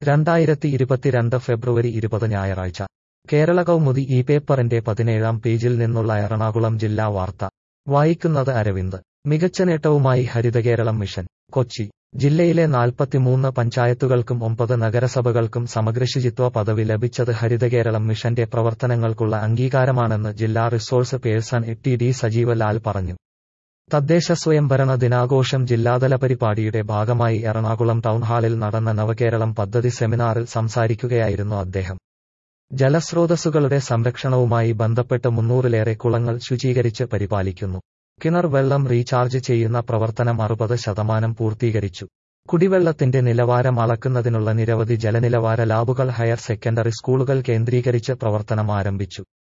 2022 ഫെബ്രുവരി 20 ഞായറാഴ്ച കേരള കൗമുദി ഈ പേപ്പറിന്റെ 17-ാം പേജിൽ നിന്നുള്ള എറണാകുളം ജില്ലാ വാർത്ത വായിക്കുന്നത് അരവിന്ദ്. മികച്ച നേട്ടവുമായി ഹരിതകേരളം മിഷൻ. കൊച്ചി ജില്ലയിലെ 43 പഞ്ചായത്തുകൾക്കും 9 നഗരസഭകൾക്കും സമഗ്രശുചിത്വ പദവി ലഭിച്ചത് ഹരിതകേരളം മിഷന്റെ പ്രവർത്തനങ്ങൾക്കുള്ള അംഗീകാരമാണെന്ന് ജില്ലാ റിസോഴ്സ് പേഴ്സൺ ടി.ഡി. സജീവ ലാൽ പറഞ്ഞു. തദ്ദേശ സ്വയംഭരണ ദിനാഘോഷം ജില്ലാതല പരിപാടിയുടെ ഭാഗമായി എറണാകുളം ടൗൺഹാളിൽ നടന്ന നവകേരളം പദ്ധതി സെമിനാറിൽ സംസാരിക്കുകയായിരുന്നു അദ്ദേഹം. ജലസ്രോതസ്സുകളുടെ സംരക്ഷണവുമായി ബന്ധപ്പെട്ട് 300-ലേറെ കുളങ്ങൾ ശുചീകരിച്ച് പരിപാലിക്കുന്നു. കിണർ വെള്ളം റീചാർജ് ചെയ്യുന്ന പ്രവർത്തനം 60% പൂർത്തീകരിച്ചു. കുടിവെള്ളത്തിന്റെ നിലവാരം അളക്കുന്നതിനുള്ള നിരവധി ജലനിലവാര ലാബുകൾ ഹയർ സെക്കൻഡറി സ്കൂളുകൾ കേന്ദ്രീകരിച്ച് പ്രവർത്തനം ആരംഭിച്ചു.